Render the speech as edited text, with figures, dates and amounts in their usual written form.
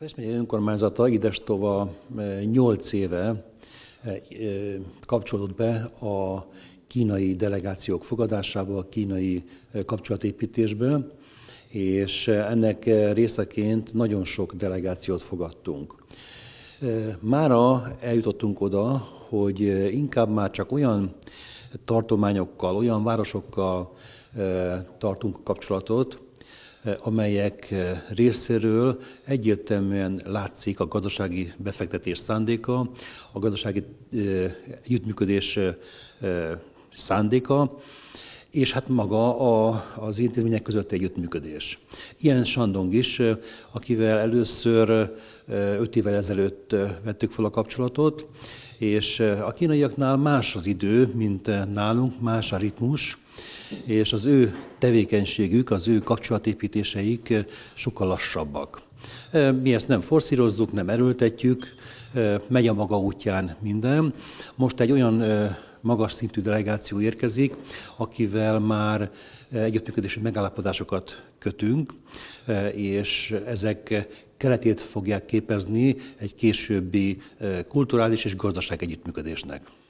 Pest megye önkormányzata idestova 8 éve kapcsolódott be a kínai delegációk fogadásába, a kínai kapcsolatépítésbe, és ennek részeként nagyon sok delegációt fogadtunk. Mára eljutottunk oda, hogy inkább már csak olyan tartományokkal, olyan városokkal tartunk kapcsolatot, amelyek részéről egyértelműen látszik a gazdasági befektetés szándéka, a gazdasági együttműködés szándéka, és hát maga az intézmények közötti együttműködés. Ilyen Shandong is, akivel először 5 évvel ezelőtt vettük fel a kapcsolatot, és a kínaiaknál más az idő, mint nálunk, más a ritmus, és az ő tevékenységük, az ő kapcsolatépítéseik sokkal lassabbak. Mi ezt nem forszírozzuk, nem erőltetjük, megy a maga útján minden. Most egy olyan magas szintű delegáció érkezik, akivel már együttműködési megállapodásokat kötünk, és ezek keretét fogják képezni egy későbbi kulturális és gazdasági együttműködésnek.